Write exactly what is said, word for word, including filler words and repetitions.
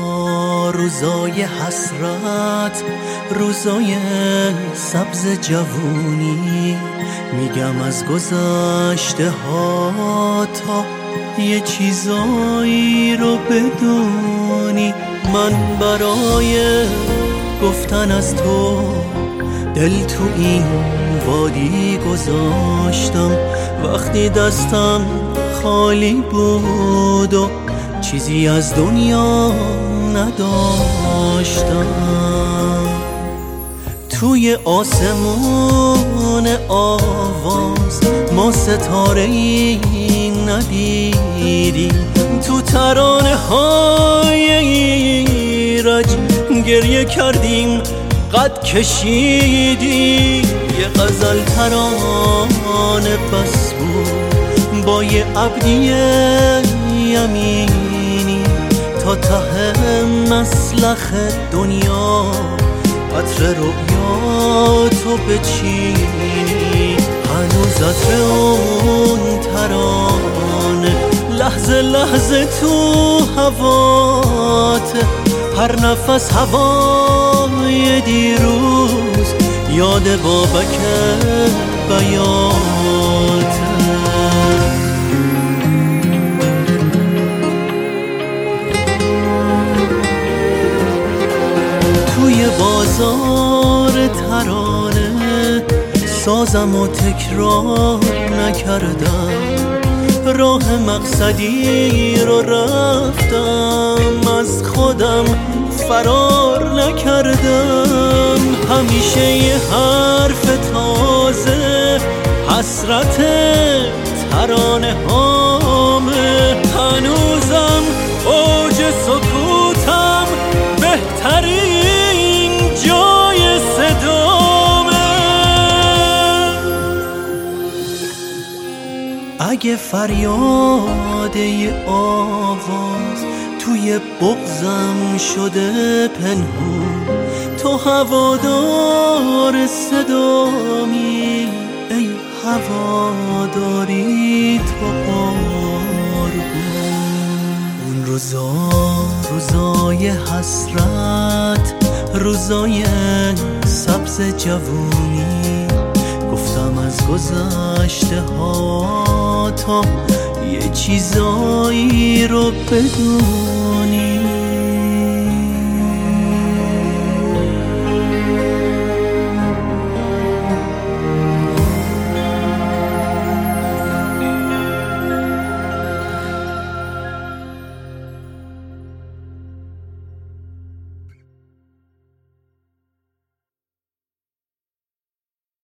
روزای حسرت، روزای سبز جوونی، میگم از گذشته ها تا یه چیزایی رو بدونی. من برای گفتن از تو دل تو این وادی گذاشتم، وقتی دستم خالی بود و چیزی از دنیا نداشتم. توی آسمون آواز ما ستاره‌ای ندیدیم، تو ترانه های ایرج گریه کردیم، قد کشیدیم. یه غزل ترانه بس بود با یه ابدی یمینی، تا ته مسلخ دنیا عطر رویاتو بچینی. هنوز عطر اون ترانه لحظه لحظه تو هواته، هر نفس هوای دیروز یاد بابک بیاته. توی بازار ترانه سازم و تکرار نکردم، راه مقصدی رو رفتم، از خودم فرار نکردم. همیشه یه حرف تازه حسرت ترانه هامه، هنوزم اوج سکوتم بهترین جای صدامه. اگه فریاد یه آواز توی بغضم شده پنهون، تو هوادار صدامی، ای هواداری تو قربون. اون روزا روزای حسرت، روزای سبز جوونی، گفتم از گذشته ها تا یه چیزایی رو بدون.